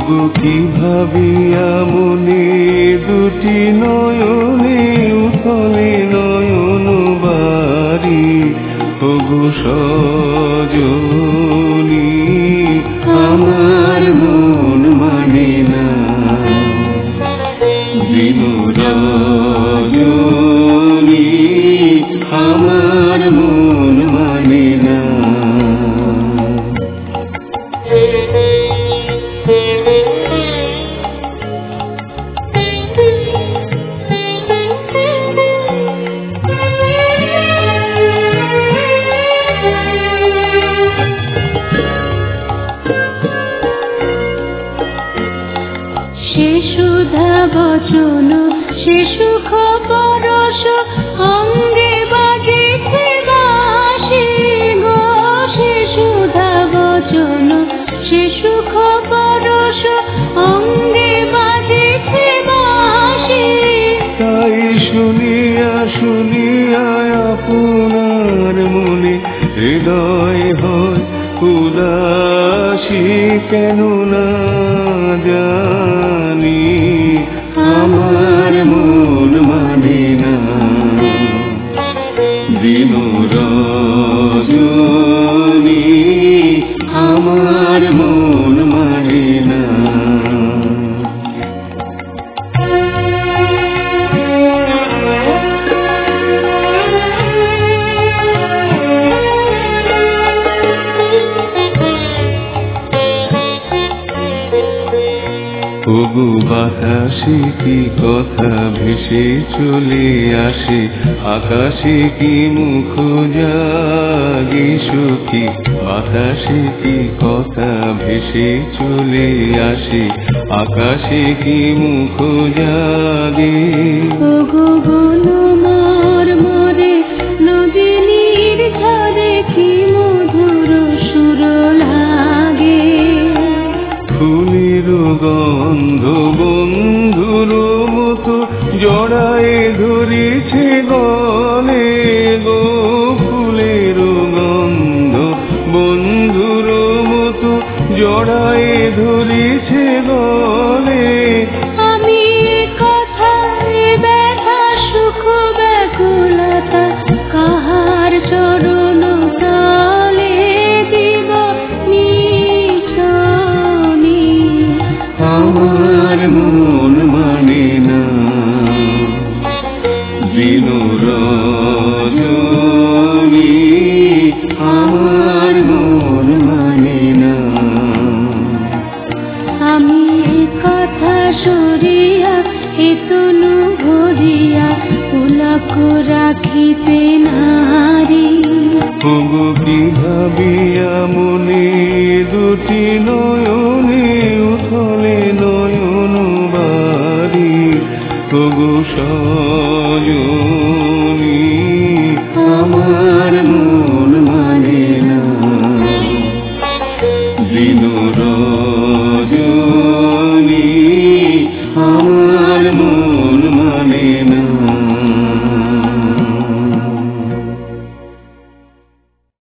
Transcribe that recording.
ওগো কি ভাবিয়া মনে দুটি নয়নে উথলে নয়ন বাড়ি, ওগো সজনী আমার মন মানে না, দিন রজনী আমার মন মানে না। সে সুধা বচন সে সুখ পরশ অঙ্গে বাজেছে বাঁশি গো, সে সুধা বচন সে সুখ পরশ অঙ্গে বাজেছে বাঁশি। তাই শুনিয়া শুনিয়া আপনার মনে হৃদয় হয় উদাসী, কেন না জানি আমার মন মানে না, দিন রজনী আমার মন মানে না। ওগো বাতাসে কি কথা ভেসে চলে আসে, আকাশে কি মুখ জাগে সখী, বাতাসে কি কথা ভেসে চলে আসে, আকাশে কি মুখ জাগে। ওগো বনমার মরে নদিনীর ঝরে কি মধুর সুর লাগে, ফুলের গন্ধ বন্ধুর মতো জড়ায় ধরেছে গলে গো, ফুলের গন্ধ বন্ধুর মতো জড়ায় ধরেছে গলে। আমি কথা ব্যথা সুখ ব্যাকুলতা কাহার চরণ তলে দিব নিশানি, আমার মন মানে না, দিন রজনী আমার মন মানে না। আমি কথা সরিয়া এতনু ভরিয়া পুলক রাখিতে নারী, ওগো কি ভাবিয়া মনে দুটি নয়নে উথলে নয়ন বাড়ি, ওগো সজনী